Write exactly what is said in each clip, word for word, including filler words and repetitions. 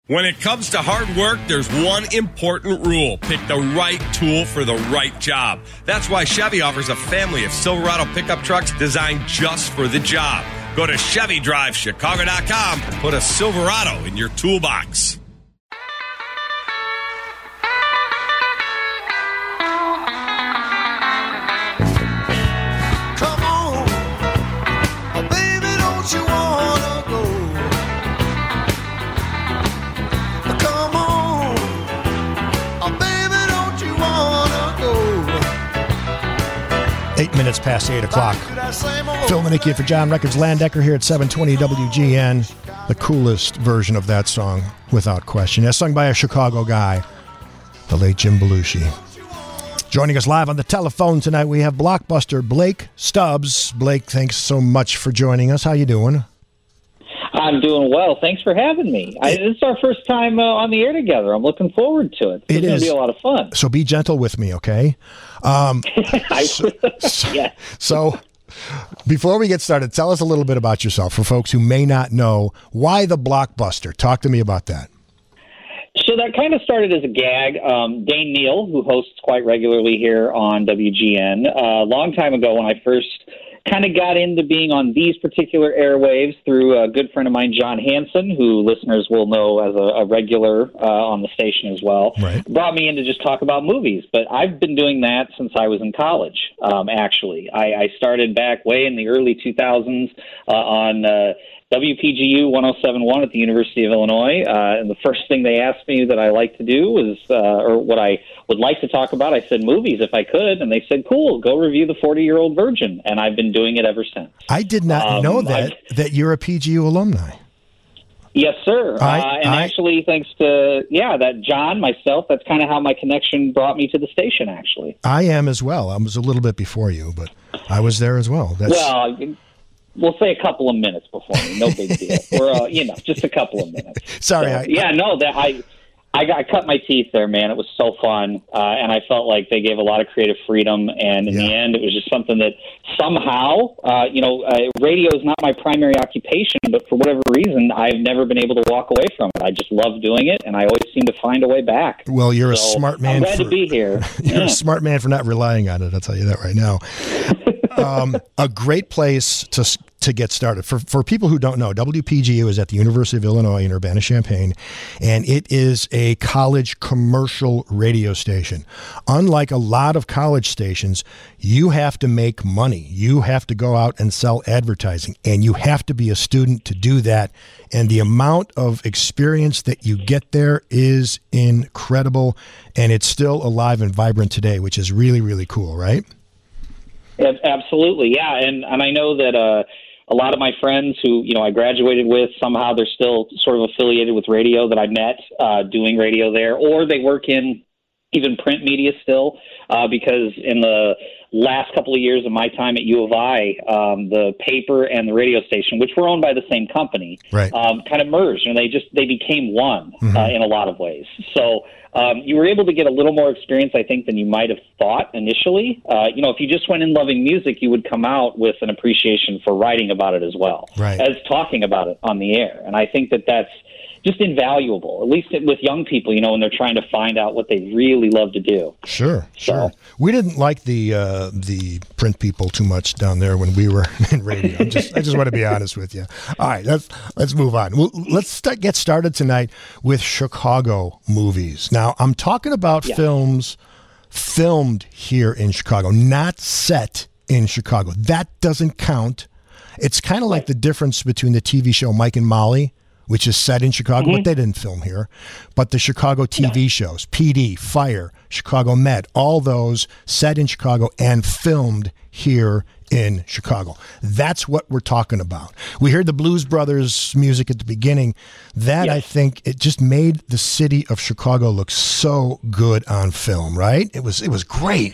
When it comes to hard work, there's one important rule. Pick the right tool for the right job. That's why Chevy offers a family of Silverado pickup trucks designed just for the job. Go to Chevy Drive Chicago dot com and put a Silverado in your toolbox. Come on, oh baby, don't you wanna go? Come on, oh baby, don't you wanna go? Eight minutes past eight o'clock. Phil Manicki for John Records Landecker here at seven twenty W G N. The coolest version of that song, without question. As sung by a Chicago guy, the late Jim Belushi. Joining us live on the telephone tonight, we have Blockbuster Blake Stubbs. Blake, thanks so much for joining us. How you doing? I'm doing well. Thanks for having me. I, this is our first time uh, on the air together. I'm looking forward to it. It's it going is. to be a lot of fun. So be gentle with me, okay? Um, I, so, so, yeah. so before we get started, tell us a little bit about yourself for folks who may not know. Why the Blockbuster? Talk to me about that. So that kind of started as a gag. Um, Dane Neal, who hosts quite regularly here on W G N, uh, a long time ago when I first kind of got into being on these particular airwaves through a good friend of mine, John Hansen, who listeners will know as a, a regular uh, on the station as well, right. Brought me in to just talk about movies. But I've been doing that since I was in college, um, actually. I, I started back way in the early two thousands uh, on uh, W P G U one oh seven point one at the University of Illinois, uh, and the first thing they asked me that I like to do was, uh, or what I would like to talk about, I said movies if I could, and they said, cool, go review The forty-Year-Old Virgin, and I've been doing it ever since. I did not um, know that, I've, that you're a P G U alumni. Yes, sir. I, uh, and I, actually, thanks to, yeah, that John, myself, that's kind of how my connection brought me to the station, actually. I am as well. I was a little bit before you, but I was there as well. That's, well, we'll say a couple of minutes before me. No big deal. We're, uh, you know, just a couple of minutes. Sorry. So, I, yeah, no, that I, I got I cut my teeth there, man. It was so fun, uh, and I felt like they gave a lot of creative freedom. And in Yeah. the end, it was just something that somehow, uh, you know, uh, radio is not my primary occupation, but for whatever reason, I've never been able to walk away from it. I just love doing it, and I always seem to find a way back. Well, you're so a smart man. I'm glad for, to be here. You're Yeah. a smart man for not relying on it. I'll tell you that right now. um, a great place to to get started. For for people who don't know, W P G U is at the University of Illinois in Urbana-Champaign, and it is a college commercial radio station. Unlike a lot of college stations, you have to make money. You have to go out and sell advertising, and you have to be a student to do that. And the amount of experience that you get there is incredible, and it's still alive and vibrant today, which is really, really cool, right? Yeah, absolutely, yeah. And, and I know that uh, a lot of my friends who, you know, I graduated with, somehow they're still sort of affiliated with radio that I met uh, doing radio there, or they work in even print media still, uh, because in the last couple of years of my time at U of I, um, the paper and the radio station, which were owned by the same company, right. um, kind of merged, and they just they became one Mm-hmm. uh, in a lot of ways. So um, you were able to get a little more experience, I think, than you might have thought initially. Uh, you know, if you just went in loving music, you would come out with an appreciation for writing about it as well Right. as talking about it on the air. And I think that that's just invaluable, at least with young people, you know, when they're trying to find out what they really love to do. Sure, sure. So. We didn't like the uh, the print people too much down there when we were in radio. I'm just, I just want to be honest with you. All right, let's let's move on. Well, let's start, get started tonight with Chicago movies. Now, I'm talking about yeah. films filmed here in Chicago, not set in Chicago. That doesn't count. It's kind of like the difference between the T V show Mike and Molly, which is set in Chicago, Mm-hmm. but they didn't film here. But the Chicago T V no. shows, P D, Fire, Chicago Med, all those set in Chicago and filmed here in Chicago. That's what we're talking about. We heard the Blues Brothers music at the beginning. That, yes. I think, it just made the city of Chicago look so good on film, right? It was, it was great.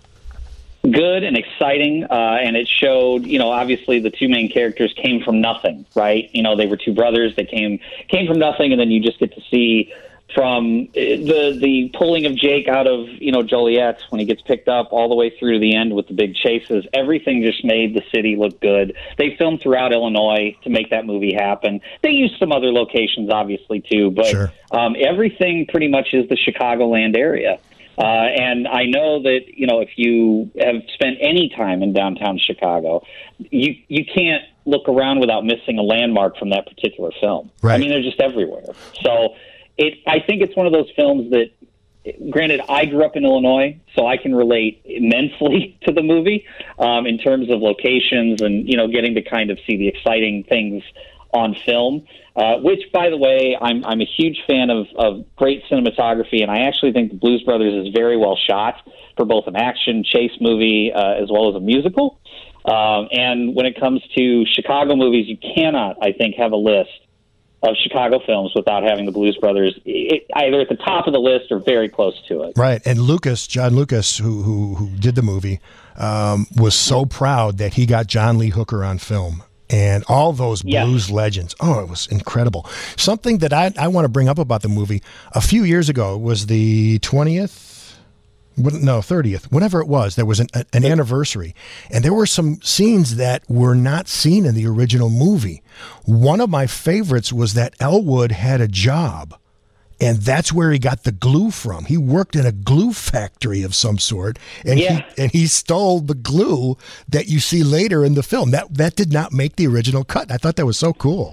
Good and exciting, uh, and it showed, you know, obviously the two main characters came from nothing, right? You know, they were two brothers. They came came from nothing, and then you just get to see from the the pulling of Jake out of, you know, Joliet when he gets picked up all the way through to the end with the big chases. Everything just made the city look good. They filmed throughout Illinois to make that movie happen. They used some other locations, obviously, too, but Sure. um, everything pretty much is the Chicagoland area. Uh, and I know that, you know, if you have spent any time in downtown Chicago, you you can't look around without missing a landmark from that particular film. Right. I mean, they're just everywhere. So it, I think it's one of those films that, granted, I grew up in Illinois, so I can relate immensely to the movie um, in terms of locations and, you know, getting to kind of see the exciting things on film, uh, which, by the way, I'm I'm a huge fan of, of great cinematography, and I actually think the Blues Brothers is very well shot for both an action chase movie uh, as well as a musical. Um, and when it comes to Chicago movies, you cannot, I think, have a list of Chicago films without having the Blues Brothers it, either at the top of the list or very close to it. Right. And Lucas, John Lucas, who who, who did the movie, um, was so proud that he got John Lee Hooker on film. And all those blues yes. legends. Oh, it was incredible. Something that I, I want to bring up about the movie, a few years ago, was the twentieth, no, thirtieth, whatever it was, there was an, an anniversary. And there were some scenes that were not seen in the original movie. One of my favorites was that Elwood had a job. And that's where he got the glue from. He worked in a glue factory of some sort, and yeah. he and he stole the glue that you see later in the film. That that did not make the original cut. I thought that was so cool.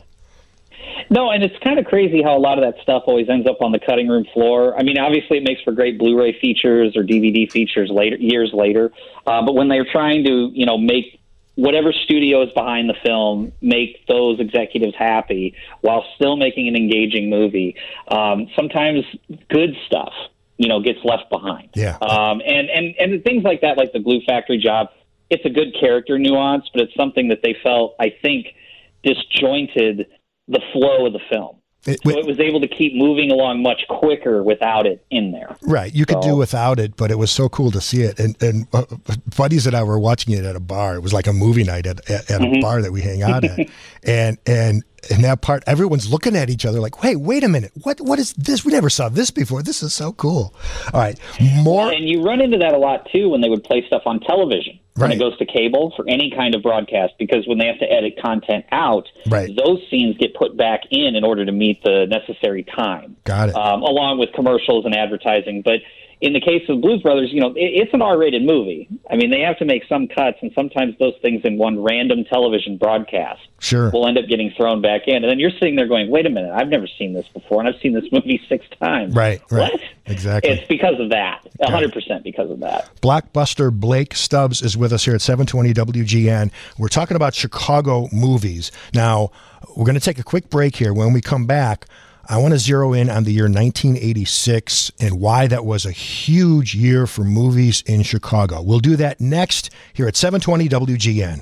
No, and it's kind of crazy how a lot of that stuff always ends up on the cutting room floor. I mean, obviously it makes for great Blu-ray features or D V D features later, years later. Uh, but when they're trying to, you know, make whatever studio is behind the film, make those executives happy while still making an engaging movie. Um, sometimes good stuff, you know, gets left behind. Yeah. Um, and, and, and things like that, like the glue factory job, it's a good character nuance, but it's something that they felt, I think, disjointed the flow of the film. It, so it was able to keep moving along much quicker without it in there. Right. You could so, do without it, but it was so cool to see it. And and uh, buddies and I were watching it at a bar. It was like a movie night at, at, at mm-hmm. a bar that we hang out at. and and in that part, everyone's looking at each other like, hey, wait a minute. What What is this? We never saw this before. This is so cool. All right. More. Well, and you run into that a lot, too, when they would play stuff on television. When Right. it goes to cable for any kind of broadcast, because when they have to edit content out, Right. those scenes get put back in in order to meet the necessary time. Got it. Um, along with commercials and advertising. But in the case of Blues Brothers, you know, it, it's an R-rated movie. I mean, they have to make some cuts, and sometimes those things in one random television broadcast Sure. will end up getting thrown back in. And then you're sitting there going, wait a minute, I've never seen this before, and I've seen this movie six times. Right. Right. What? Exactly. It's because of that. one hundred percent because of that. Blockbuster Blake Stubbs is with us here at seven twenty W G N. We're talking about Chicago movies. Now, we're going to take a quick break here. When we come back, I want to zero in on the year nineteen eighty-six and why that was a huge year for movies in Chicago. We'll do that next here at seven twenty W G N.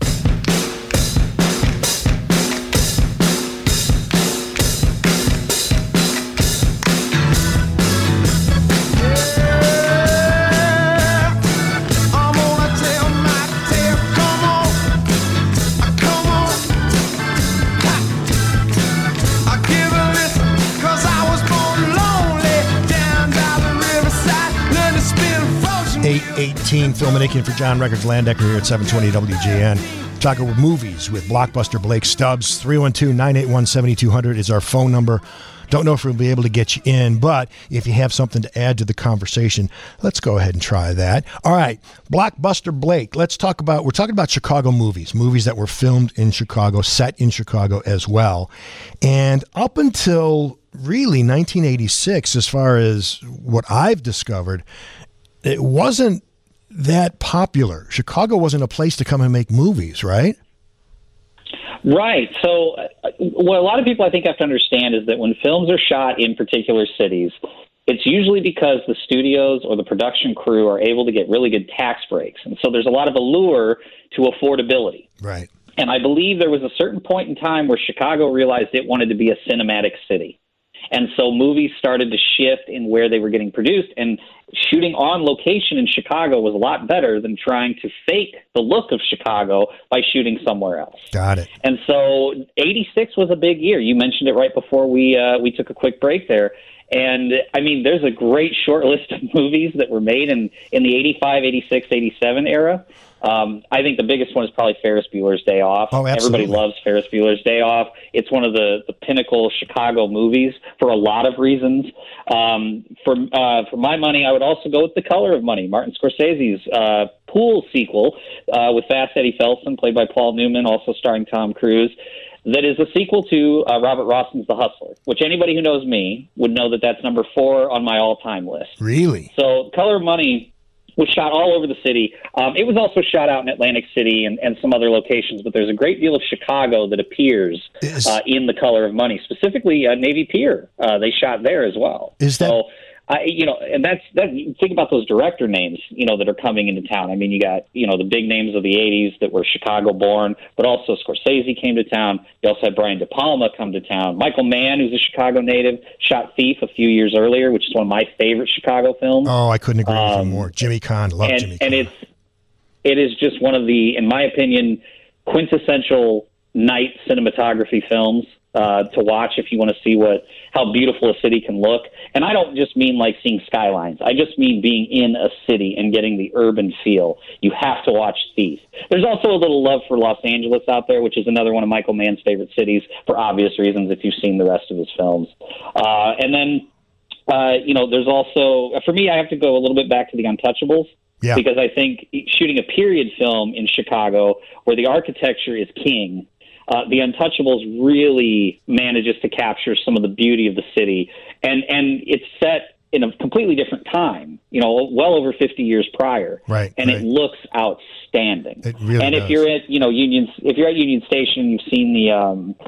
eight eighteen Filmmaking for John Records Landecker here at seven twenty W G N. Talking with movies with Blockbuster Blake Stubbs. three one two, nine eight one, seven two zero zero is our phone number. Don't know if we'll be able to get you in, but if you have something to add to the conversation, let's go ahead and try that. All right, Blockbuster Blake, let's talk about, we're talking about Chicago movies, movies that were filmed in Chicago, set in Chicago as well. And up until really nineteen eighty-six, as far as what I've discovered, it wasn't that popular. Chicago wasn't a place to come and make movies, right? Right. So uh, what a lot of people I think have to understand is that when films are shot in particular cities, it's usually because the studios or the production crew are able to get really good tax breaks. And so there's a lot of allure to affordability. Right. And I believe there was a certain point in time where Chicago realized it wanted to be a cinematic city. And so movies started to shift in where they were getting produced. And shooting on location in Chicago was a lot better than trying to fake the look of Chicago by shooting somewhere else. Got it. And so eighty-six was a big year. You mentioned it right before we uh, we took a quick break there. And, I mean, there's a great short list of movies that were made in, in the eighty-five, eighty-six, eighty-seven era. Um, I think the biggest one is probably Ferris Bueller's Day Off. Oh, absolutely. Everybody loves Ferris Bueller's Day Off. It's one of the, the pinnacle Chicago movies for a lot of reasons. Um, for uh, for my money, I would also go with The Color of Money, Martin Scorsese's uh, Pool sequel uh, with Fast Eddie Felson, played by Paul Newman, also starring Tom Cruise. That is a sequel to uh, Robert Rossum's The Hustler, which anybody who knows me would know that that's number four on my all-time list. Really? So Color of Money was shot all over the city. Um, it was also shot out in Atlantic City and, and some other locations, but there's a great deal of Chicago that appears is, uh, in The Color of Money, specifically uh, Navy Pier. Uh, they shot there as well. Is that... So, I, you know, and that's that. Think about those director names, you know, that are coming into town. I mean, you got, you know, the big names of the eighties that were Chicago born, but also Scorsese came to town. You also had Brian De Palma come to town. Michael Mann, who's a Chicago native, shot Thief a few years earlier, which is one of my favorite Chicago films. Oh, I couldn't agree with you Um, more. Jimmy Caan, love and, Jimmy Caan. and it's it is just one of the, in my opinion, quintessential night cinematography films uh, to watch if you want to see what how beautiful a city can look. And I don't just mean like seeing skylines. I just mean being in a city and getting the urban feel. You have to watch Thief. There's also a little love for Los Angeles out there, which is another one of Michael Mann's favorite cities for obvious reasons if you've seen the rest of his films. Uh, and then, uh, you know, there's also, for me, I have to go a little bit back to The Untouchables. Yeah. Because I think shooting a period film in Chicago where the architecture is king, Uh, the Untouchables really manages to capture some of the beauty of the city, and and it's set in a completely different time, you know, well over fifty years prior, Right, and right. it looks outstanding. It really and if does. you're at, you know, Union, if you're at Union Station, you've seen the um,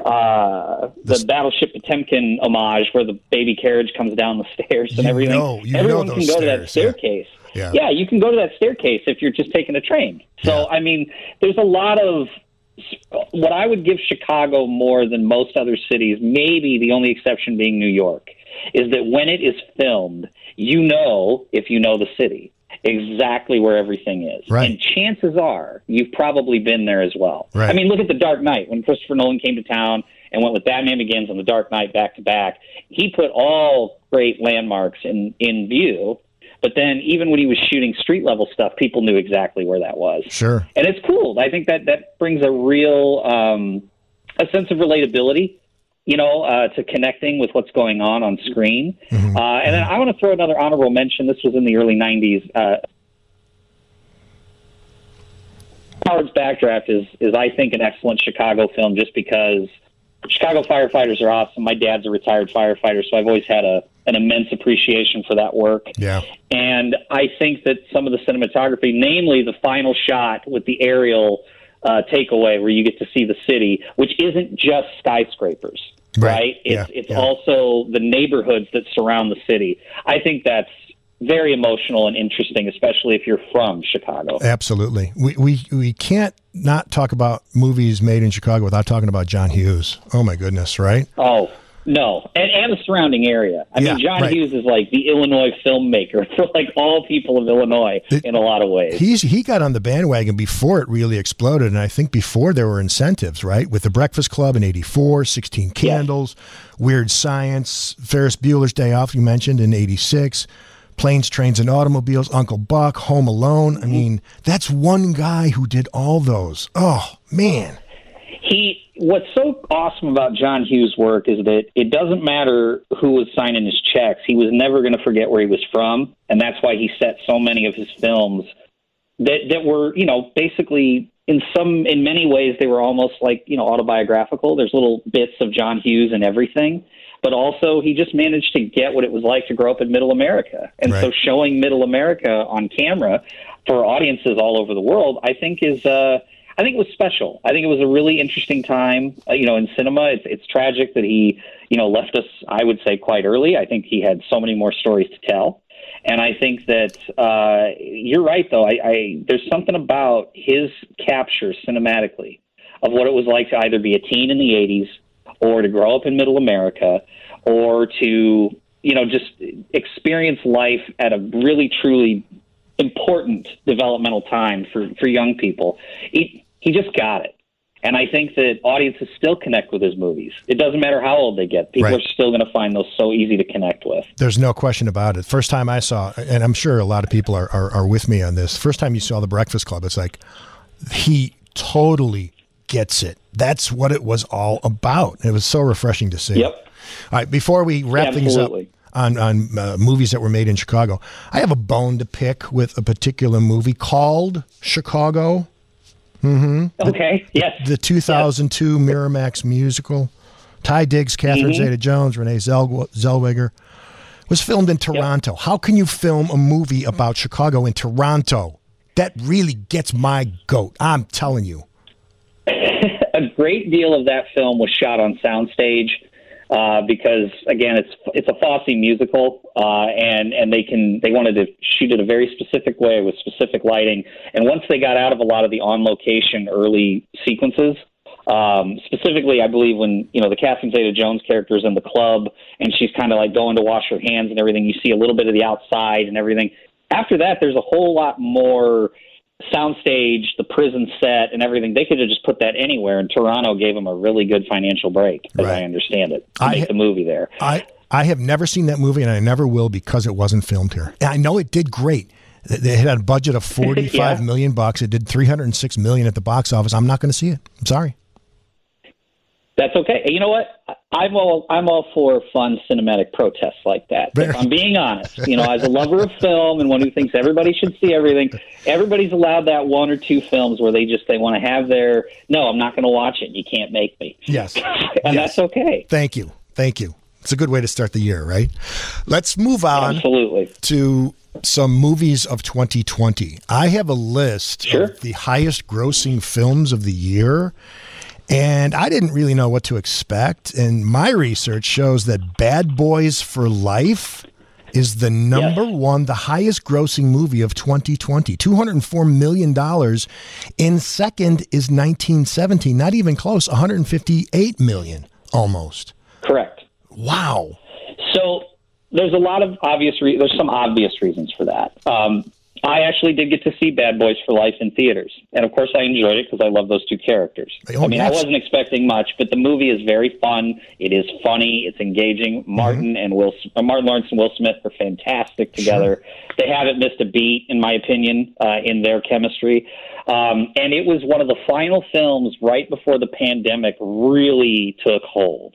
uh, the This- Battleship Potemkin homage where the baby carriage comes down the stairs and You everything. know- you know Everyone those can go to that stairs, yeah. staircase. Yeah. yeah, you can go to that staircase if you're just taking a train. So Yeah. I mean, there's a lot of what I would give Chicago more than most other cities, maybe the only exception being New York, is that when it is filmed, you know, if you know the city, exactly where everything is. Right. And chances are you've probably been there as well. Right. I mean, look at The Dark Knight. When Christopher Nolan came to town and went with Batman Begins and The Dark Knight back to back, he put all great landmarks in, in view. But then even when he was shooting street level stuff, people knew exactly where that was. Sure. And it's cool. I think that that brings a real um, a sense of relatability, you know, uh, to connecting with what's going on on screen. Mm-hmm. Uh, and then I want to throw another honorable mention. This was in the early nineties. Uh, Howard's Backdraft is, is, I think, an excellent Chicago film just because Chicago firefighters are awesome. My dad's a retired firefighter, so I've always had a an immense appreciation for that work. Yeah. And I think that some of the cinematography, namely the final shot with the aerial uh, takeaway where you get to see the city, which isn't just skyscrapers, Right. right? It's, Yeah, it's yeah. also the neighborhoods that surround the city. I think that's very emotional and interesting, especially if you're from Chicago. Absolutely. We, we we can't not talk about movies made in Chicago without talking about John Hughes. Oh, my goodness, right? Oh, no. And, and the surrounding area. I Yeah, mean, John right. Hughes is like the Illinois filmmaker for like all people of Illinois It- in a lot of ways. He's He got on the bandwagon before it really exploded, and I think before there were incentives, right? With the Breakfast Club in eighty-four, sixteen Candles, Weird Science, Ferris Bueller's Day Off, you mentioned, in eighty-six, Planes, Trains, and Automobiles, Uncle Buck, Home Alone. I mean, that's one guy who did all those. Oh, man. He what's so awesome about John Hughes' work is that it doesn't matter who was signing his checks. He was never going to forget where he was from, and that's why he set so many of his films that that were, you know, basically in some in many ways they were almost like, you know, autobiographical. There's little bits of John Hughes and everything, but also he just managed to get what it was like to grow up in Middle America. And Right. so showing Middle America on camera for audiences all over the world, I think is uh I think it was special. I think it was a really interesting time, uh, you know, in cinema. It's, it's tragic that he, you know, left us, I would say, quite early. I think he had so many more stories to tell. And I think that uh, you're right, though. I, I there's something about his capture cinematically of what it was like to either be a teen in the eighties or to grow up in Middle America or to you know, just experience life at a really, truly important developmental time for, for young people. He, he just got it. And I think that audiences still connect with his movies. It doesn't matter how old they get. People Right. are still going to find those so easy to connect with. There's no question about it. First time I saw, and I'm sure a lot of people are, are, are with me on this. First time you saw The Breakfast Club, it's like he totally gets it. That's what it was all about. It was so refreshing to see. Yep. All right, before we wrap Absolutely. things up on, on uh, movies that were made in Chicago, I have a bone to pick with a particular movie called Chicago. Okay, yes. The two thousand two yes. Miramax musical. Ty Diggs, Catherine Mm-hmm. Zeta-Jones, Renee Zell- Zellweger. Was filmed in Toronto. Yep. How can you film a movie about Chicago in Toronto? That really gets my goat. I'm telling you. A great deal of that film was shot on soundstage. Uh, because again, it's it's a Fosse musical, uh, and and they can they wanted to shoot it a very specific way with specific lighting. And once they got out of a lot of the on location early sequences, um, specifically, I believe when you know the Catherine Zeta-Jones character is in the club and she's kind of like going to wash her hands and everything, you see a little bit of the outside and everything. After that, there's a whole lot more soundstage, the prison set, and everything. They could have just put that anywhere, and Toronto gave them a really good financial break, as right. I understand it, to I make ha- the movie there. I, I have never seen that movie, and I never will because it wasn't filmed here. And I know it did great. They had a budget of forty-five yeah. million bucks. It did three hundred six million at the box office. I'm not going to see it. I'm sorry. That's okay. You know what? I'm all I'm all for fun cinematic protests like that. Very. If I'm being honest, you know, as a lover of film and one who thinks everybody should see everything, everybody's allowed that one or two films where they just they want to have their no, I'm not going to watch it. You can't make me. Yes, and yes. that's okay. Thank you, thank you. It's a good way to start the year, right? Let's move on. Absolutely. To some movies of twenty twenty. I have a list sure. of the highest grossing films of the year. And I didn't really know what to expect. And my research shows that Bad Boys for Life is the number yes. one, the highest grossing movie of twenty twenty, two hundred four million dollars. In second is nineteen seventeen, not even close, one hundred fifty-eight million dollars almost. Correct. Wow. So there's a lot of obvious, re- there's some obvious reasons for that. Um, I actually did get to see Bad Boys for Life in theaters. And, of course, I enjoyed it because I love those two characters. Oh, I mean, yes. I wasn't expecting much, but the movie is very fun. It is funny. It's engaging. Martin Mm-hmm. and Will, uh, Martin Lawrence and Will Smith are fantastic together. Sure. They haven't missed a beat, in my opinion, uh, in their chemistry. Um, and it was one of the final films right before the pandemic really took hold.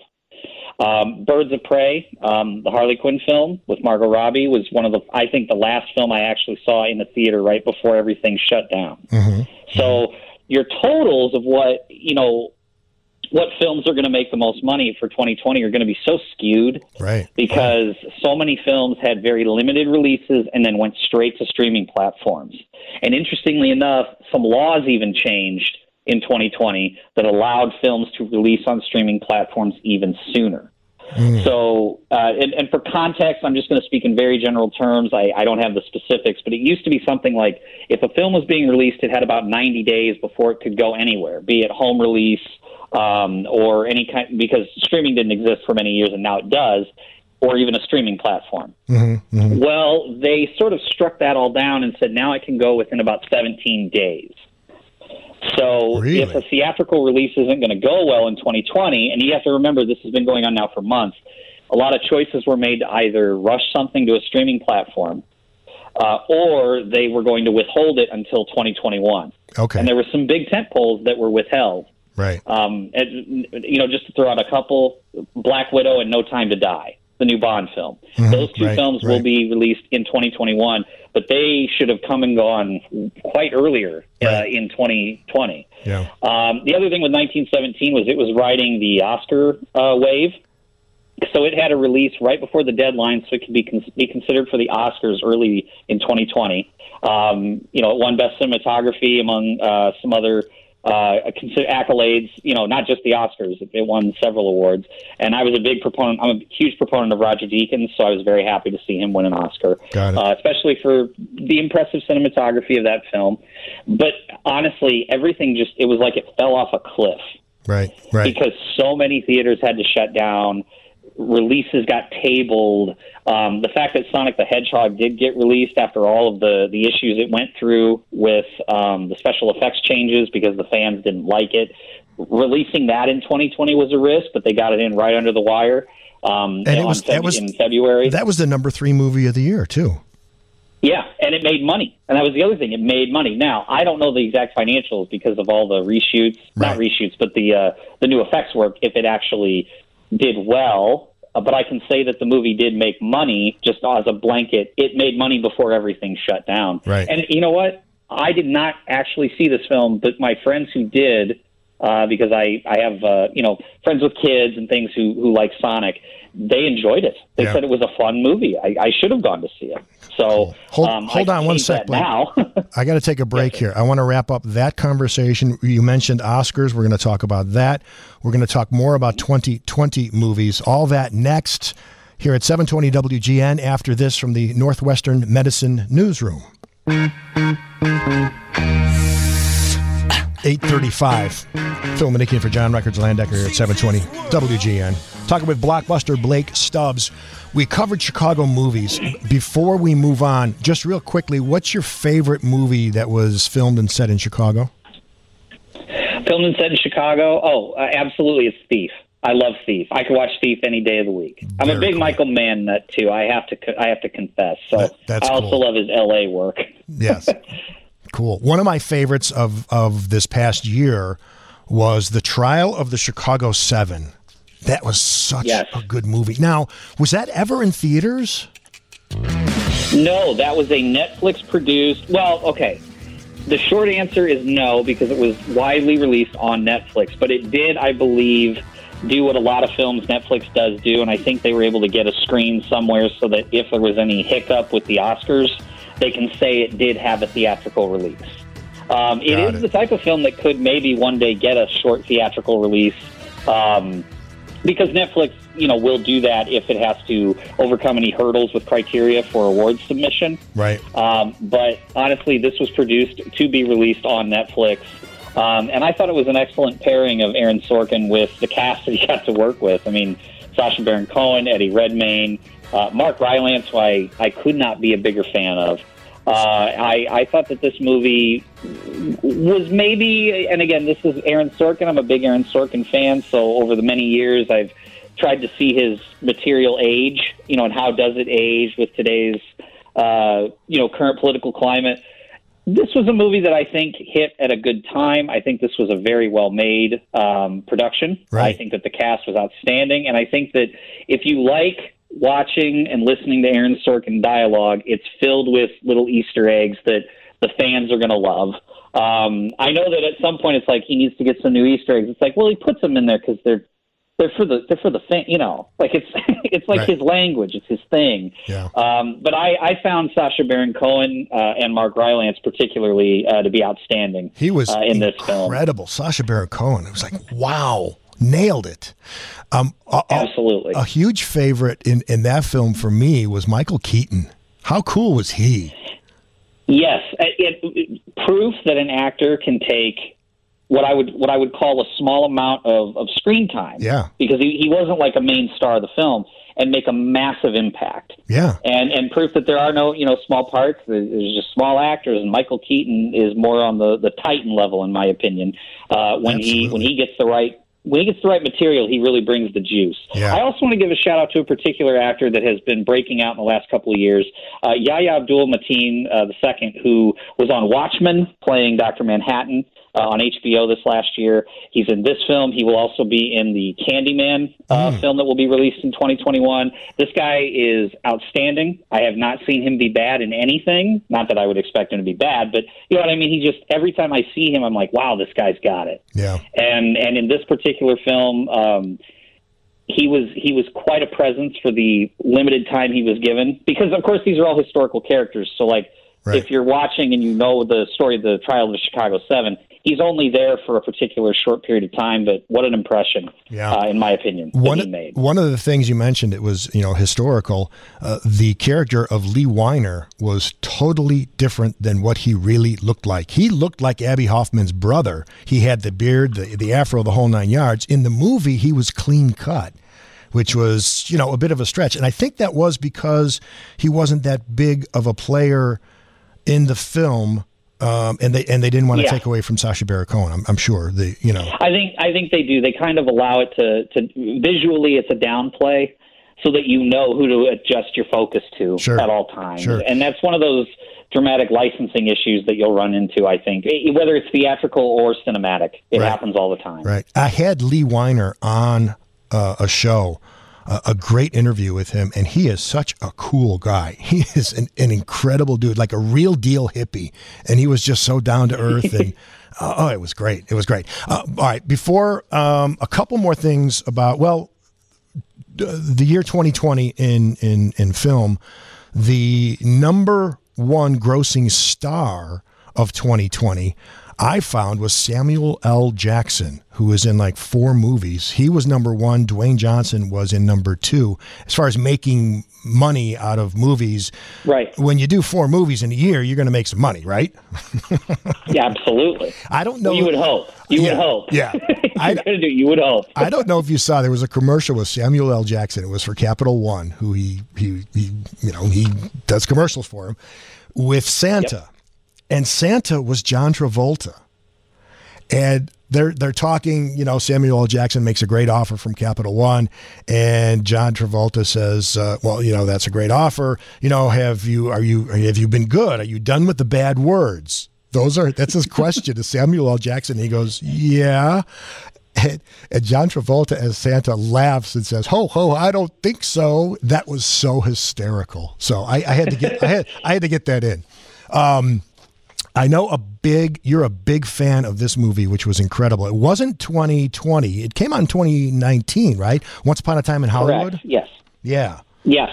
Um, Birds of Prey, um, the Harley Quinn film with Margot Robbie, was one of the, I think, the last film I actually saw in the theater right before everything shut down. Mm-hmm. So your totals of what, you know, what films are going to make the most money for twenty twenty are going to be so skewed. Right. Because right. so many films had very limited releases and then went straight to streaming platforms. And interestingly enough, some laws even changed in twenty twenty that allowed films to release on streaming platforms even sooner. Mm. So, uh, and, and for context, I'm just going to speak in very general terms. I, I don't have the specifics, but it used to be something like if a film was being released, it had about ninety days before it could go anywhere, be it home release um, or any kind, because streaming didn't exist for many years and now it does, or even a streaming platform. Mm-hmm, mm-hmm. Well, they sort of struck that all down and said now it can go within about seventeen days. So really? If a theatrical release isn't going to go well in twenty twenty, and you have to remember this has been going on now for months, a lot of choices were made to either rush something to a streaming platform uh, or they were going to withhold it until twenty twenty-one. Okay. And there were some big tentpoles that were withheld. Right. Um, and, you know, just to throw out a couple, Black Widow and No Time to Die, the new Bond film. Mm-hmm. Those two right, films right. will be released in twenty twenty-one, but they should have come and gone quite earlier uh, right. in twenty twenty. Yeah. Um, the other thing with nineteen seventeen was it was riding the Oscar uh, wave. So it had a release right before the deadline, so it could be con- be considered for the Oscars early in twenty twenty. Um, you know, it won Best Cinematography among uh, some other uh, consider- accolades. You know, not just the Oscars; it, it won several awards. And I was a big proponent. I'm a huge proponent of Roger Deakins, so I was very happy to see him win an Oscar, Got it. Uh, especially for the impressive cinematography of that film. But honestly, everything just—it was like it fell off a cliff. Right. Right. Because so many theaters had to shut down. releases got tabled. Um, the fact that Sonic the Hedgehog did get released after all of the, the issues it went through with um, the special effects changes because the fans didn't like it. Releasing that in twenty twenty was a risk, but they got it in right under the wire. Um, and it was, Feb- that was in February. That was the number three movie of the year, too. Yeah, and it made money. And that was the other thing. It made money. Now, I don't know the exact financials because of all the reshoots, right. not reshoots, but the uh, the new effects work, if it actually did well. Uh, but I can say that the movie did make money just as a blanket. It made money before everything shut down. Right. And you know what? I did not actually see this film, but my friends who did, uh, because I, I have, uh, you know, friends with kids and things who, who like Sonic, they enjoyed it. They yeah. said it was a fun movie. I, I should have gone to see it. So hold, um, hold on one sec, Blake. Now. I got to take a break yes, here. I want to wrap up that conversation. You mentioned Oscars. We're going to talk about that. We're going to talk more about twenty twenty movies. All that next here at seven twenty W G N after this from the Northwestern Medicine Newsroom. eight thirty-five. Phil Manikian for John Records Landecker here at seven twenty W G N. Talking with Blockbuster Blake Stubbs. We covered Chicago movies. Before we move on, just real quickly, what's your favorite movie that was filmed and set in Chicago? Filmed and set in Chicago? Oh, uh, absolutely, it's Thief. I love Thief. I could watch Thief any day of the week. I'm Very a big cool. Michael Mann nut too. I have to. I have to confess. So That- that's I also cool. love his L A work. Yes. Cool. One of my favorites of, of this past year was The Trial of the Chicago Seven. That was such Yes. a good movie. Now, was that ever in theaters? No, that was a Netflix produced. Well, okay. The short answer is no, because it was widely released on Netflix. But it did, I believe, do what a lot of films Netflix does do, and I think they were able to get a screen somewhere so that if there was any hiccup with the Oscars, they can say it did have a theatrical release. Um, it Got is it. the type of film that could maybe one day get a short theatrical release, um, because Netflix, you know, will do that if it has to overcome any hurdles with criteria for award submission. Right. Um, but honestly, this was produced to be released on Netflix. Um, and I thought it was an excellent pairing of Aaron Sorkin with the cast that he got to work with. I mean, Sacha Baron Cohen, Eddie Redmayne, uh, Mark Rylance, who I, I could not be a bigger fan of. Uh, I, I thought that this movie was maybe, and again, this is Aaron Sorkin. I'm a big Aaron Sorkin fan, so over the many years, I've tried to see his material age, you know, and how does it age with today's, uh, you know, current political climate. This was a movie that I think hit at a good time. I think this was a very well-made um, production. Right. I think that the cast was outstanding, and I think that if you like watching and listening to Aaron Sorkin dialogue, it's filled with little Easter eggs that the fans are going to love. Um, I know that at some point it's like he needs to get some new Easter eggs. It's like, well, he puts them in there because they're they're for the they're for the fan, you know, like it's it's like Right. his language, it's his thing. Yeah. Um, but I, I found Sacha Baron Cohen uh, and Mark Rylance particularly uh, to be outstanding. He was uh, in this film. incredible. Sacha Baron Cohen. It was like, wow, nailed it. Um, a, a- Absolutely. A huge favorite in, in that film for me was Michael Keaton. How cool was he? Yes, it, it, proof that an actor can take what I would what I would call a small amount of, of screen time. Yeah. Because he, he wasn't like a main star of the film, and make a massive impact. Yeah. And and proof that there are no you know small parts. There's just small actors, and Michael Keaton is more on the, the Titan level, in my opinion. Uh, when Absolutely. he when he gets the right. When he gets the right material, he really brings the juice. Yeah. I also want to give a shout out to a particular actor that has been breaking out in the last couple of years, uh, Yahya Abdul-Mateen uh, the second, who was on Watchmen playing Doctor Manhattan uh, on H B O this last year. He's in this film. He will also be in the Candyman uh, Mm. film that will be released in twenty twenty-one. This guy is outstanding. I have not seen him be bad in anything. Not that I would expect him to be bad, but you know what I mean? He just, every time I see him, I'm like, wow, this guy's got it. Yeah. And and in this particular film, um, he was he was quite a presence for the limited time he was given. Because of course these are all historical characters. So like Right. if you're watching and you know the story of the trial of the Chicago Seven, he's only there for a particular short period of time. But what an impression, Yeah. uh, in my opinion, that One, he made. one of the things you mentioned, it was, you know, historical. Uh, the character of Lee Weiner was totally different than what he really looked like. He looked like Abby Hoffman's brother. He had the beard, the, the afro, the whole nine yards. In the movie, he was clean cut, which was, you know, a bit of a stretch. And I think that was because he wasn't that big of a player in the film, um, and they and they didn't want to Yeah. take away from Sacha Baron Cohen. I'm, I'm sure the you know. I think I think they do. They kind of allow it to, to visually, it's a downplay, so that you know who to adjust your focus to Sure. at all times. Sure. And that's one of those dramatic licensing issues that you'll run into, I think, Eh, whether it's theatrical or cinematic. It Right. happens all the time. Right. I had Lee Weiner on uh, a show, uh, a great interview with him, and he is such a cool guy. He is an, an incredible dude, like a real deal hippie, and he was just so down to earth. And uh, oh, it was great. It was great. Uh, all right. Before um, a couple more things about well, d- the year twenty twenty in in in film, the number one grossing star of twenty twenty, I found, was Samuel L. Jackson, who was in like four movies. He was number one. Dwayne Johnson was in number two. As far as making money out of movies, Right. when you do four movies in a year, you're going to make some money, right? Yeah, absolutely. I don't know. Well, you would hope. You Yeah, would hope. yeah. I, I- gonna do. You would hope. I don't know if you saw, there was a commercial with Samuel L. Jackson. It was for Capital One, who he, he, he you know, he does commercials for him, with Santa. Yep. And Santa was John Travolta. And they're they're talking, you know, Samuel L. Jackson makes a great offer from Capital One, and John Travolta says, uh, well, you know, that's a great offer. You know, have you are you have you been good? Are you done with the bad words? Those are that's his question to Samuel L. Jackson. He goes, yeah. And, and John Travolta as Santa laughs and says, "Ho ho, I don't think so." That was so hysterical. So I, I had to get I had I had to get that in. Um, I know a big you're a big fan of this movie, which was incredible. It wasn't twenty twenty; it came out in twenty nineteen, right? Once Upon a Time in Hollywood. Correct. Yes. Yeah. Yes.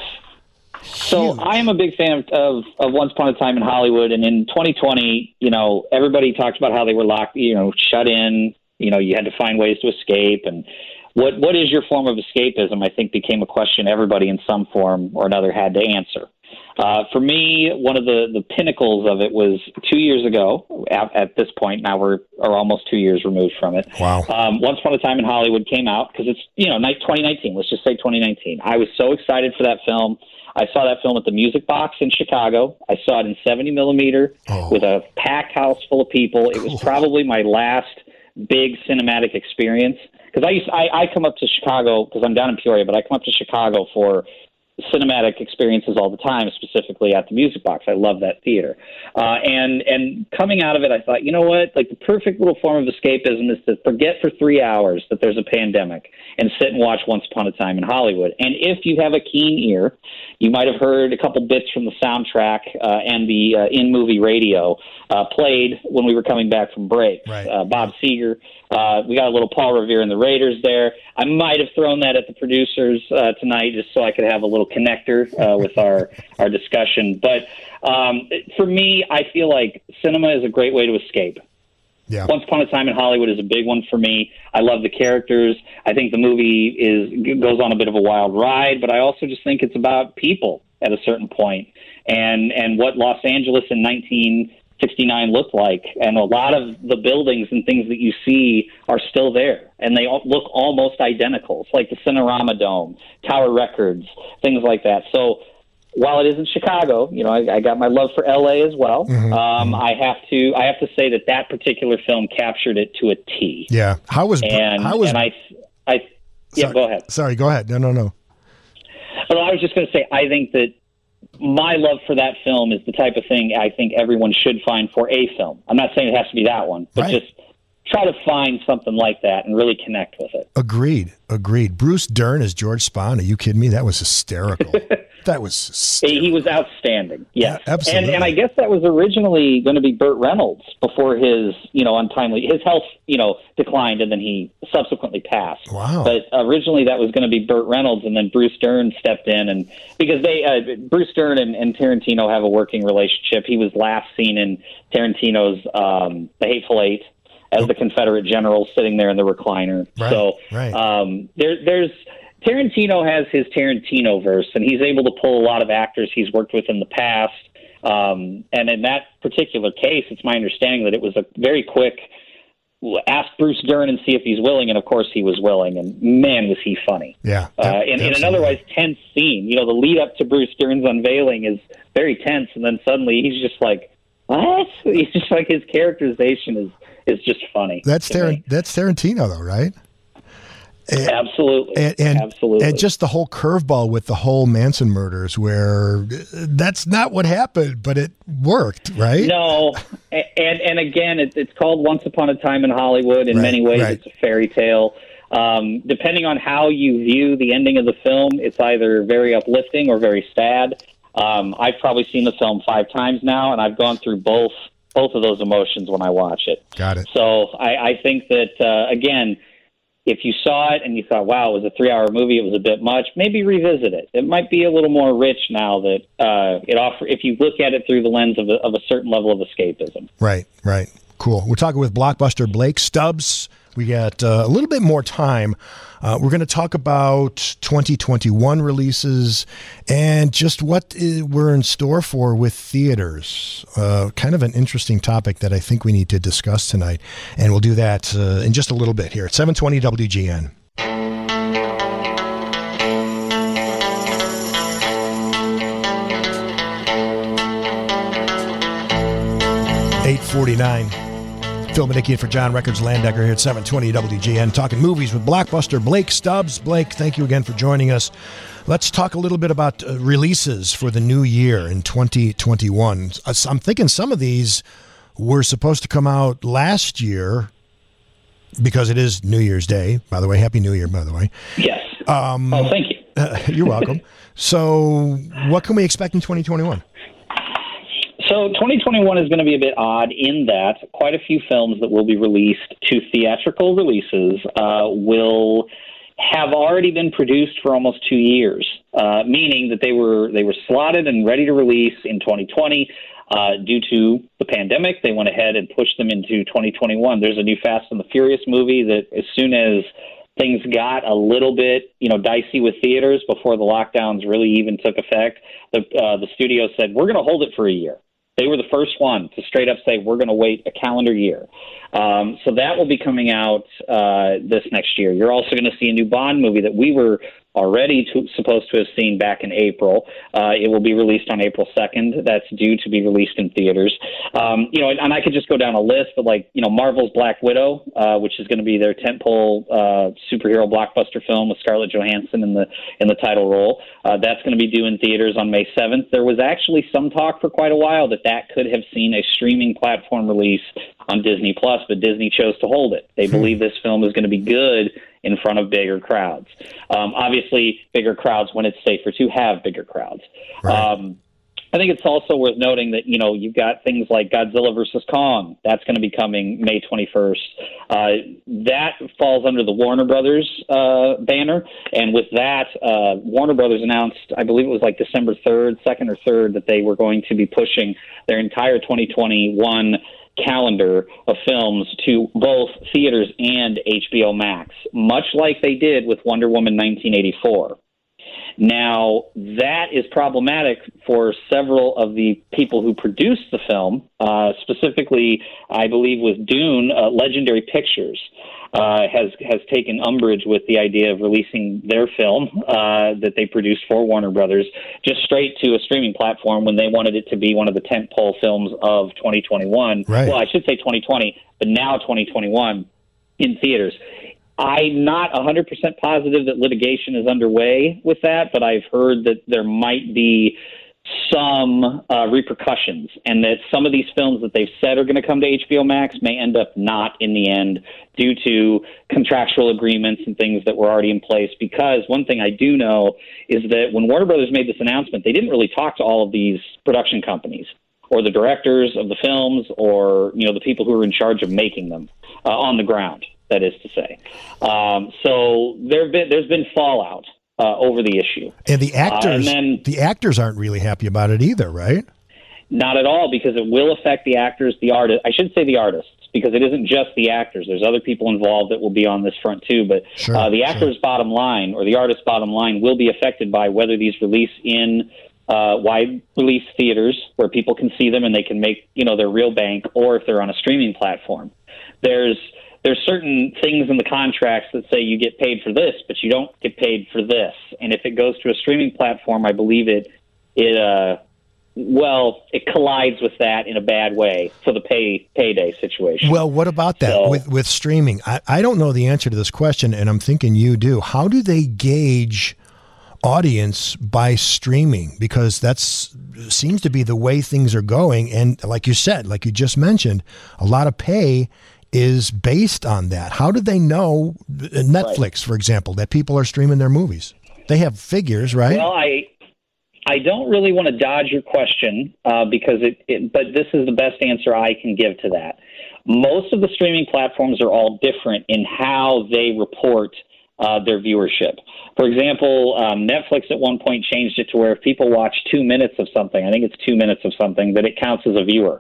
So Huge. I am a big fan of, of, of Once Upon a Time in Hollywood, and in twenty twenty, you know, everybody talked about how they were locked, you know, shut in. You know, you had to find ways to escape, and what what is your form of escapism? I think became a question everybody in some form or another had to answer. Uh, for me, one of the, the pinnacles of it was two years ago. At, at this point, now we're are almost two years removed from it. Wow. Um, Once Upon a Time in Hollywood came out because it's you know night twenty nineteen. Let's just say twenty nineteen. I was so excited for that film. I saw that film at the Music Box in Chicago. I saw it in seventy millimeter Oh. with a packed house full of people. It was probably my last big cinematic experience because I used I, I come up to Chicago because I'm down in Peoria, but I come up to Chicago for cinematic experiences all the time, specifically at the Music Box. I love that theater. Uh, and and coming out of it, I thought, you know what? Like the perfect little form of escapism is to forget for three hours that there's a pandemic and sit and watch Once Upon a Time in Hollywood. And if you have a keen ear, you might have heard a couple bits from the soundtrack uh, and the uh, in-movie radio uh, played when we were coming back from break. Right. Uh, Bob Seger. Uh, we got a little Paul Revere and the Raiders there. I might have thrown that at the producers uh, tonight just so I could have a little connector uh, with our, our discussion. But um, for me, I feel like cinema is a great way to escape. Yeah. Once Upon a Time in Hollywood is a big one for me. I love the characters. I think the movie is goes on a bit of a wild ride, but I also just think it's about people at a certain point and and what Los Angeles in nineteen sixty-nine looked like. And a lot of the buildings and things that you see are still there, and they all look almost identical. It's like the Cinerama Dome, Tower Records, things like that. So while it is in Chicago, you know, I, I got my love for L A as well. Mm-hmm. Um, I have to, I have to say that that particular film captured it to a T. Yeah. How was And how was and I, I, yeah, sorry, go ahead. Sorry, go ahead. No, no, no. Well, I was just going to say, I think that my love for that film is the type of thing I think everyone should find for a film. I'm not saying it has to be that one, but Right. just try to find something like that and really connect with it. Agreed. Agreed. Bruce Dern as George Spahn. Are you kidding me? That was hysterical. That was hysterical. He was outstanding. Yes. Yeah, absolutely. And, and I guess that was originally going to be Burt Reynolds before his, you know, untimely, his health, you know, declined and then he subsequently passed. Wow. But originally that was going to be Burt Reynolds, and then Bruce Dern stepped in, and because they, uh, Bruce Dern and, and Tarantino have a working relationship. He was last seen in Tarantino's um, The Hateful Eight as the Confederate general sitting there in the recliner. Right, so right. um, there, there's, Tarantino has his Tarantino verse, and he's able to pull a lot of actors he's worked with in the past. Um, and in that particular case, it's my understanding that it was a very quick ask Bruce Dern and see if he's willing, and of course he was willing, and man, was he funny. Yeah. Uh, in, in an otherwise tense scene, you know, the lead up to Bruce Dern's unveiling is very tense, and then suddenly he's just like, what? He's just like, his characterization is, is just funny. That's Tar- that's Tarantino, though, right? And, Absolutely. And, and, Absolutely. And just the whole curveball with the whole Manson murders, where that's not what happened, but it worked, right? No. And, and again, it, it's called Once Upon a Time in Hollywood. In right, many ways, right. it's a fairy tale. Um, depending on how you view the ending of the film, it's either very uplifting or very sad. Um, I've probably seen the film five times now, and I've gone through both both of those emotions when I watch it. Got it. So I, I think that, uh, again, if you saw it and you thought, wow, it was a three-hour movie, it was a bit much, maybe revisit it. It might be a little more rich now that uh, it offer if you look at it through the lens of a, of a certain level of escapism. Right, right. Cool. We're talking with blockbuster Blake Stubbs. We got uh, a little bit more time. Uh, we're going to talk about twenty twenty-one releases and just what uh, we're in store for with theaters. Uh, kind of an interesting topic that I think we need to discuss tonight. And we'll do that uh, in just a little bit here at seven twenty W G N. eight forty-nine. Phil Manicki for John Records Landecker here at seven twenty W G N, talking movies with blockbuster Blake Stubbs. Blake, thank you again for joining us. Let's talk a little bit about uh, releases for the new year in twenty twenty-one. I'm thinking some of these were supposed to come out last year because it is New Year's Day. By the way, Happy New Year, by the way. Yes. Um, oh, thank you. Uh, you're welcome. So what can we expect in twenty twenty-one? So twenty twenty-one is going to be a bit odd in that quite a few films that will be released to theatrical releases uh, will have already been produced for almost two years, uh, meaning that they were they were slotted and ready to release in twenty twenty. Uh, due to the pandemic, they went ahead and pushed them into twenty twenty-one. There's a new Fast and the Furious movie that as soon as things got a little bit, you know, dicey with theaters before the lockdowns really even took effect, the, uh, the studio said, we're going to hold it for a year. They were the first one to straight up say, we're going to wait a calendar year. Um, so that will be coming out uh, this next year. You're also going to see a new Bond movie that we were already to, supposed to have seen back in April. Uh, it will be released on April second. That's due to be released in theaters. Um, you know, and, and I could just go down a list, but like, you know, Marvel's Black Widow, uh, which is going to be their tentpole uh, superhero blockbuster film with Scarlett Johansson in the in the title role. Uh, that's going to be due in theaters on May seventh. There was actually some talk for quite a while that that could have seen a streaming platform release on Disney Plus, but Disney chose to hold it. They believe this film is going to be good in front of bigger crowds. Um, obviously, bigger crowds when it's safer to have bigger crowds. Right. Um, I think it's also worth noting that, you know, you've got things like Godzilla versus Kong. That's going to be coming May twenty-first. Uh, that falls under the Warner Brothers uh, banner. And with that, uh, Warner Brothers announced, I believe it was like December third, second or third, that they were going to be pushing their entire twenty twenty-one calendar of films to both theaters and H B O Max, much like they did with Wonder Woman nineteen eighty-four. Now, that is problematic for several of the people who produced the film, uh, specifically, I believe, with Dune, uh, Legendary Pictures. Uh, has has taken umbrage with the idea of releasing their film uh, that they produced for Warner Brothers just straight to a streaming platform when they wanted it to be one of the tentpole films of twenty twenty-one. Right. Well, I should say twenty twenty, but now twenty twenty-one in theaters. I'm not one hundred percent positive that litigation is underway with that, but I've heard that there might be some uh, repercussions, and that some of these films that they've said are going to come to H B O Max may end up not in the end due to contractual agreements and things that were already in place. Because one thing I do know is that when Warner Brothers made this announcement, they didn't really talk to all of these production companies or the directors of the films or, you know, the people who are in charge of making them uh, on the ground, that is to say. Um, so there been, there's been fallout Uh, over the issue. And the actors, uh, and then, the actors aren't really happy about it either, right? Not at all, because it will affect the actors, the artists. I should say the artists, because it isn't just the actors. There's other people involved that will be on this front too. But sure, uh, the actors' sure. bottom line, or the artist's bottom line, will be affected by whether these release in uh, wide release theaters where people can see them and they can make, you know, their real bank, or if they're on a streaming platform. There's there's certain things in the contracts that say you get paid for this, but you don't get paid for this. And if it goes to a streaming platform, I believe it, it, uh, well, it collides with that in a bad way for the pay payday situation. Well, what about that so, with with streaming? I, I don't know the answer to this question, and I'm thinking you do. How do they gauge audience by streaming? Because that's seems to be the way things are going. And like you said, like you just mentioned, a lot of pay is based on that. How do they know, Netflix, right. for example, that people are streaming their movies? They have figures, right? Well, I I don't really want to dodge your question uh, because it, it, but this is the best answer I can give to that. Most of the streaming platforms are all different in how they report uh, their viewership. For example, um, Netflix at one point changed it to where if people watch two minutes of something, I think it's two minutes of something, that it counts as a viewer.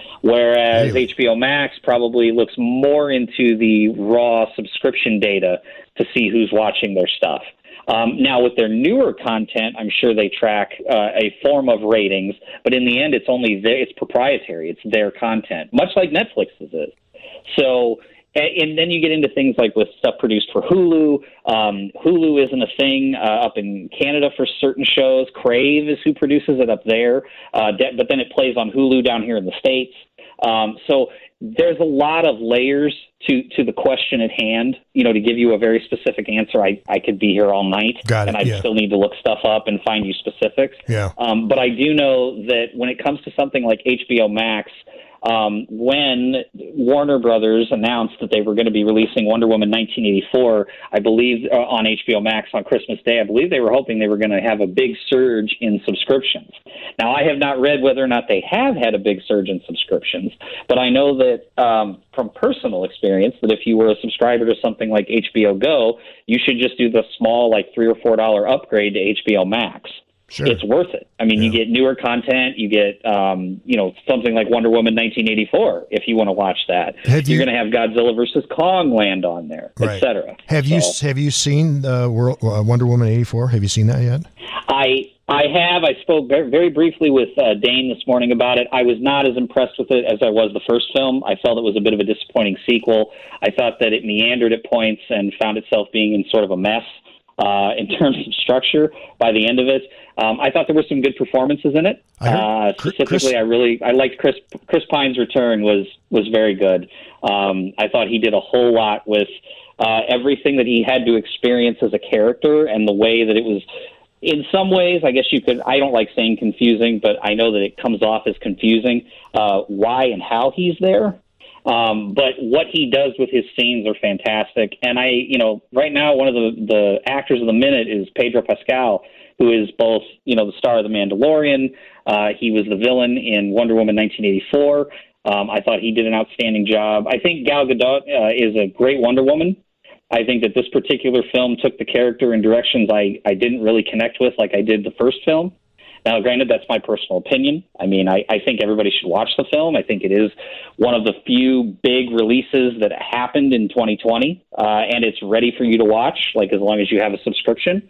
Whereas really? H B O Max probably looks more into the raw subscription data to see who's watching their stuff. Um, now, with their newer content, I'm sure they track uh, a form of ratings, but in the end, it's only their, it's proprietary. It's their content, much like Netflix's is. So, and then you get into things like with stuff produced for Hulu. Um, Hulu isn't a thing uh, up in Canada for certain shows. Crave is who produces it up there, uh, but then it plays on Hulu down here in the States. Um, so there's a lot of layers to, to the question at hand. You know, to give you a very specific answer, I, I could be here all night, Got it, and I yeah. still need to look stuff up and find you specifics. Yeah. Um, but I do know that when it comes to something like H B O Max, um, when Warner Brothers announced that they were going to be releasing Wonder Woman nineteen eighty-four, I believe, uh, on H B O Max on Christmas Day, I believe they were hoping they were going to have a big surge in subscriptions. Now, I have not read whether or not they have had a big surge in subscriptions, but I know that um, from personal experience that if you were a subscriber to something like H B O Go, you should just do the small, like three or four dollar upgrade to H B O Max. Sure. It's worth it. I mean, yeah. you get newer content. You get, um, you know, something like Wonder Woman nineteen eighty-four if you want to watch that. Have You're you, going to have Godzilla versus Kong land on there, right. et cetera. Have so, you have you seen uh, World, uh, Wonder Woman eighty-four? Have you seen that yet? I I have. I spoke very, very briefly with uh, Dane this morning about it. I was not as impressed with it as I was the first film. I felt it was a bit of a disappointing sequel. I thought that it meandered at points and found itself being in sort of a mess uh, in terms of structure by the end of it. Um, I thought there were some good performances in it. Uh, specifically, Chris, I really I liked Chris Chris Pine's return was was very good. Um, I thought he did a whole lot with uh, everything that he had to experience as a character and the way that it was. In some ways, I guess you could. I don't like saying confusing, but I know that it comes off as confusing. Uh, why and how he's there. Um, but what he does with his scenes are fantastic. And I, you know, right now one of the the actors of the minute is Pedro Pascal, who is both, you know, the star of The Mandalorian. Uh, he was the villain in Wonder Woman nineteen eighty-four. Um, I thought he did an outstanding job. I think Gal Gadot uh, is a great Wonder Woman. I think that this particular film took the character in directions I, I didn't really connect with like I did the first film. Now, granted, that's my personal opinion. I mean, I, I think everybody should watch the film. I think it is one of the few big releases that happened in twenty twenty, uh, and it's ready for you to watch, like as long as you have a subscription.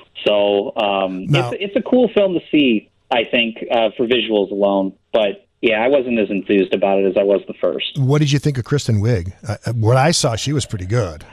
So um, now, it's, it's a cool film to see, I think, uh, for visuals alone. But, yeah, I wasn't as enthused about it as I was the first. What did you think of Kristen Wiig? Uh, what I saw, she was pretty good.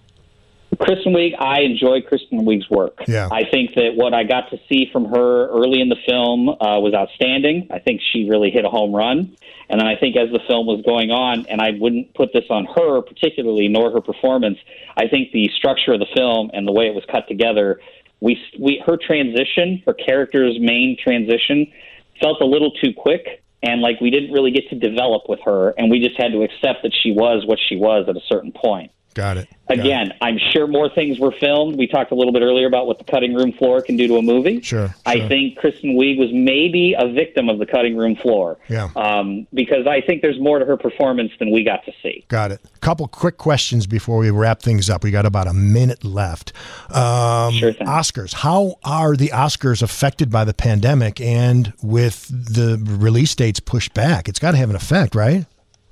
Kristen Wiig, I enjoy Kristen Wiig's work. Yeah. I think that what I got to see from her early in the film uh, was outstanding. I think she really hit a home run. And then I think as the film was going on, and I wouldn't put this on her particularly, nor her performance, I think the structure of the film and the way it was cut together, we, we her transition, her character's main transition, felt a little too quick. And like we didn't really get to develop with her, and we just had to accept that she was what she was at a certain point. Got it. Got Again, it. I'm sure more things were filmed. We talked a little bit earlier about what the cutting room floor can do to a movie. Sure. sure. I think Kristen Wiig was maybe a victim of the cutting room floor. Yeah. Um, because I think there's more to her performance than we got to see. Got it. A couple quick questions before we wrap things up. We got about a minute left. Um, sure thing. Oscars. How are the Oscars affected by the pandemic and with the release dates pushed back? It's got to have an effect, right?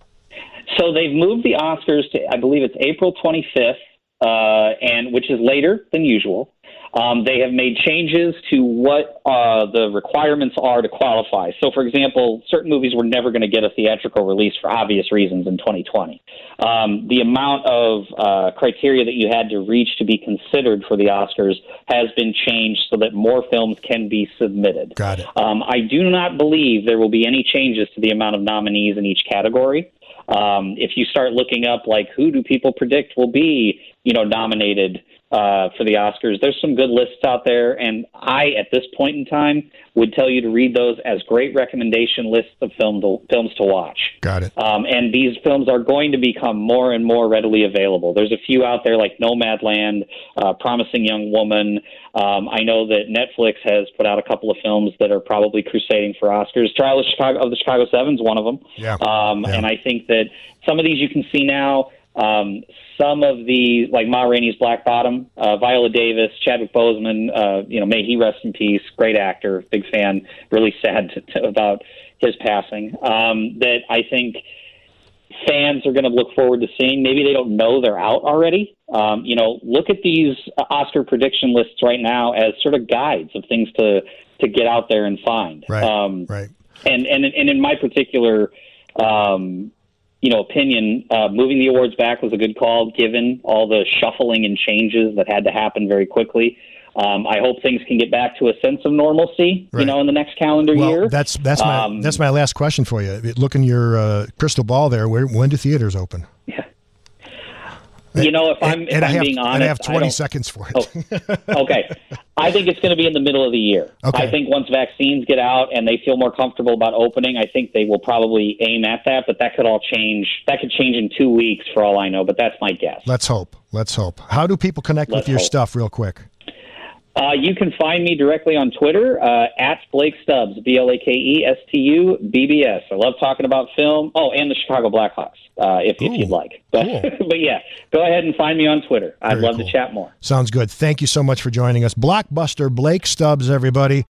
So they've moved the Oscars to, I believe it's April twenty-fifth, uh, and which is later than usual. Um, they have made changes to what uh, the requirements are to qualify. So, for example, certain movies were never going to get a theatrical release for obvious reasons in twenty twenty. Um, the amount of uh, criteria that you had to reach to be considered for the Oscars has been changed so that more films can be submitted. Got it. Um, I do not believe there will be any changes to the amount of nominees in each category. Um, if you start looking up, like, who do people predict will be, you know, nominated uh, for the Oscars, there's some good lists out there. And I, at this point in time, would tell you to read those as great recommendation lists of film to, films to watch. Got it. Um, and these films are going to become more and more readily available. There's a few out there like Nomadland, uh, Promising Young Woman. Um, I know that Netflix has put out a couple of films that are probably crusading for Oscars. Trial of, Chicago, of the Chicago Seven is one of them. Yeah. Um, yeah. And I think that some of these you can see now. Um, some of the, like Ma Rainey's Black Bottom, uh, Viola Davis, Chadwick Boseman, uh, you know, may he rest in peace, great actor, big fan, really sad to, to, about his passing, um, that I think fans are going to look forward to seeing. Maybe they don't know they're out already. Um, you know, look at these Oscar prediction lists right now as sort of guides of things to, to get out there and find. Right, um, right. And, and, and in my particular um you know, opinion, uh, moving the awards back was a good call, given all the shuffling and changes that had to happen very quickly. Um, I hope things can get back to a sense of normalcy, right. you know, in the next calendar well, year. That's that's my um, that's my last question for you. Look in your uh, crystal ball there. Where, when do theaters open? Yeah. You know, if I'm, if and I'm I have, being honest, and I have twenty I seconds for it. Oh, okay. I think it's going to be in the middle of the year. Okay. I think once vaccines get out and they feel more comfortable about opening, I think they will probably aim at that, but that could all change. That could change in two weeks for all I know, but that's my guess. Let's hope. Let's hope. How do people connect Let's with your hope. stuff real quick? Uh, you can find me directly on Twitter, uh, at Blake Stubbs, B L A K E S T U B B S. I love talking about film. Oh, and the Chicago Blackhawks, uh, if, if you'd like. But, cool. but yeah, go ahead and find me on Twitter. I'd Very love cool. to chat more. Sounds good. Thank you so much for joining us. Blockbuster Blake Stubbs, everybody.